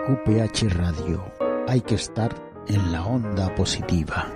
QPH Radio. Hay que estar en la onda positiva.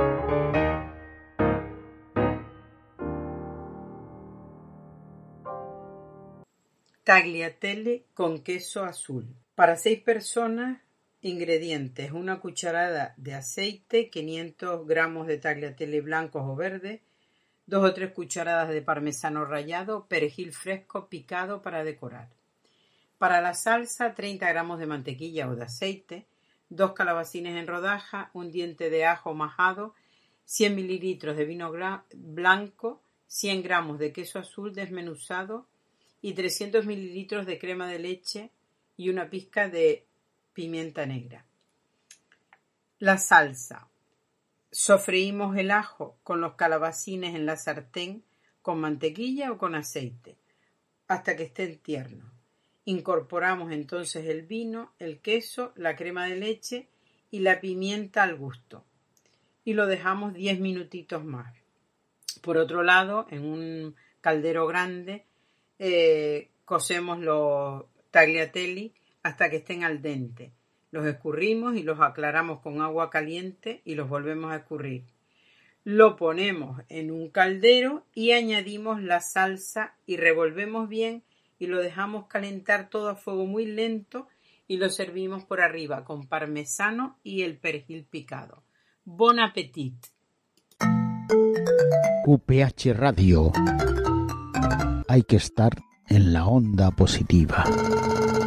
Tagliatelle con queso azul. Para 6 personas, ingredientes: una cucharada de aceite, 500 gramos de tagliatelle blancos o verdes, 2 o 3 cucharadas de parmesano rallado, perejil fresco picado para decorar. Para la salsa, 30 gramos de mantequilla o de aceite, 2 calabacines en rodaja, un diente de ajo majado, 100 mililitros de vino blanco, 100 gramos de queso azul desmenuzado y 300 mililitros de crema de leche y una pizca de pimienta negra. La salsa. Sofreímos el ajo con los calabacines en la sartén con mantequilla o con aceite hasta que estén tiernos. Incorporamos entonces el vino, el queso, la crema de leche y la pimienta al gusto y lo dejamos 10 minutitos más. Por otro lado, en un caldero grande cocemos los tagliatelle hasta que estén al dente. Los escurrimos y los aclaramos con agua caliente y los volvemos a escurrir. Lo ponemos en un caldero y añadimos la salsa y revolvemos bien y lo dejamos calentar todo a fuego muy lento y lo servimos por arriba con parmesano y el perejil picado. Bon appetit. QPH Radio. Hay que estar en la onda positiva.